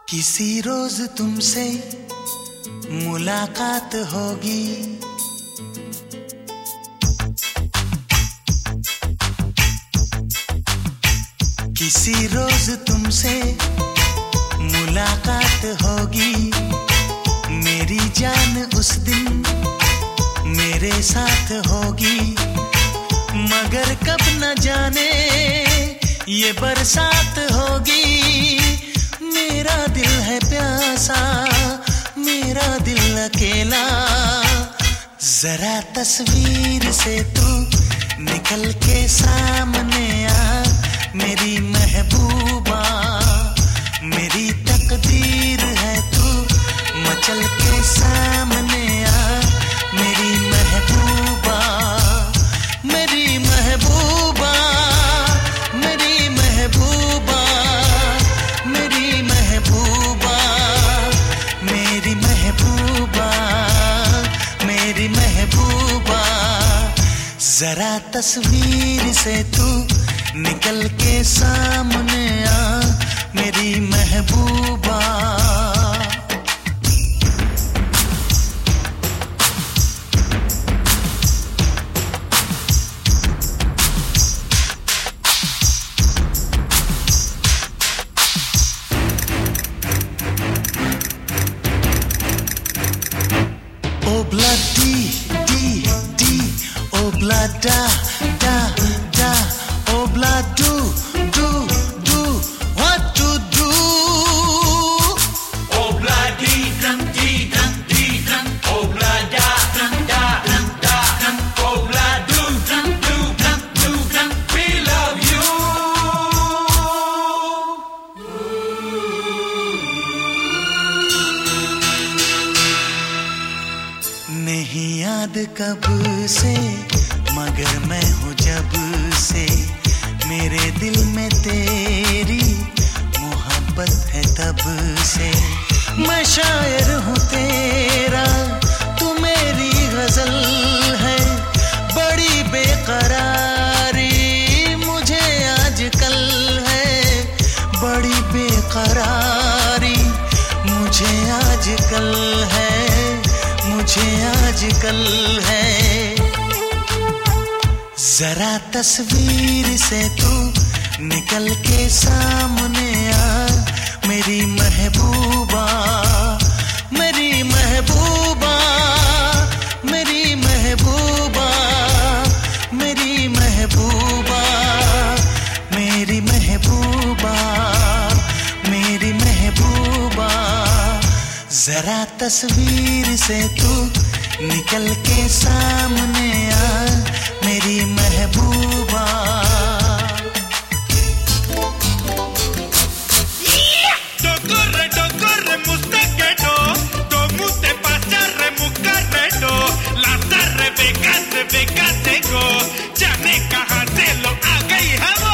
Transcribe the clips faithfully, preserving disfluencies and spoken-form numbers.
किसी रोज तुमसे मुलाकात होगी, किसी रोज तुमसे मुलाकात होगी। मेरी जान उस दिन मेरे साथ होगी, मगर कब न जाने ये बरसात होगी। मेरा दिल है प्यासा, मेरा दिल अकेला, जरा तस्वीर से तू निकल के सामने आ। मेरी महबूबा, मेरी तकदीर है तू, मचल के सामने आ। मेरी महबूबा, मेरी महबूबा, मेरी महबूबा, मेरी महबूबा, मेरी महबूबा, मेरी महबूबा। जरा तस्वीर से तू निकल के सामने आ, मेरी महबूबा। Obla di di di, obla da da da, obla do do do, what to do? Obla di dum di dum di dum, obla da dum da dum da dum, obla do dum do dum do dum. We love you. नहीं याद कब से, मगर मैं हूँ जब से, मेरे दिल में तेरी मोहब्बत है तब से। मैं शायर हूँ तेरा, तू मेरी गजल है, बड़ी बेकरारी मुझे आजकल है, बड़ी बेकरारी मुझे आजकल है, मुझे आजकल है। जरा तस्वीर से तू निकल के सामने आ, मेरी महबूबा, मेरी महबूबा, मेरी महबूबा, मेरी महबूबा, मेरी महबूबा, मेरी महबूबा। जरा तस्वीर से तू निकल के सामने आ, मेरी महबूबा। Corre, corre, mustaqueto, como te pasa, remucarreto, las Rebeca, Rebeca, tengo, ya me cajaste lo haga y jabo.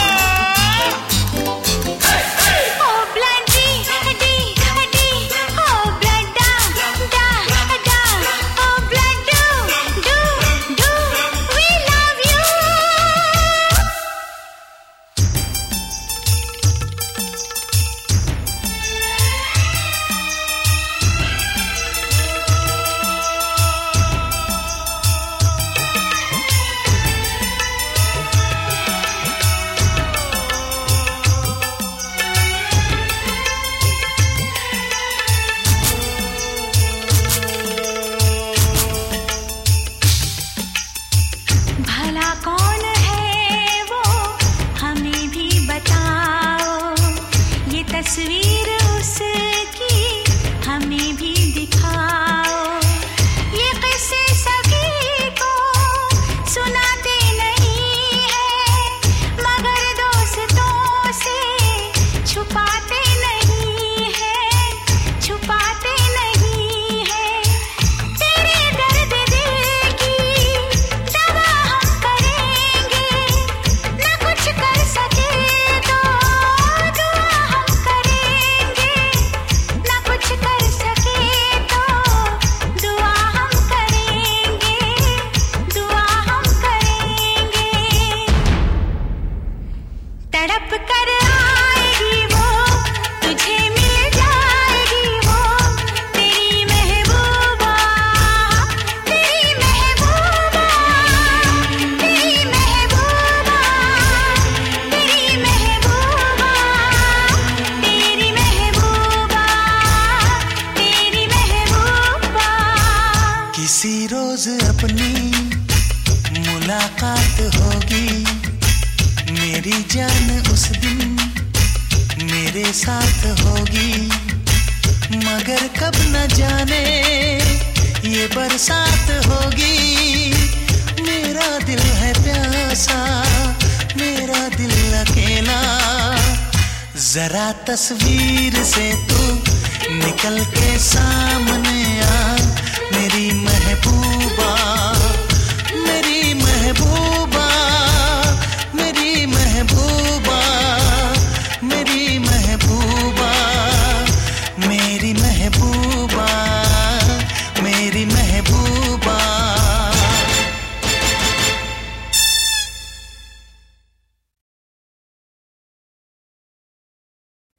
साथ होगी, मगर कब न जाने ये बरसात होगी। मेरा दिल है प्यासा, मेरा दिल अकेला, जरा तस्वीर से तू निकल के सामने आ, मेरी महबूबा, मेरी महबूबा।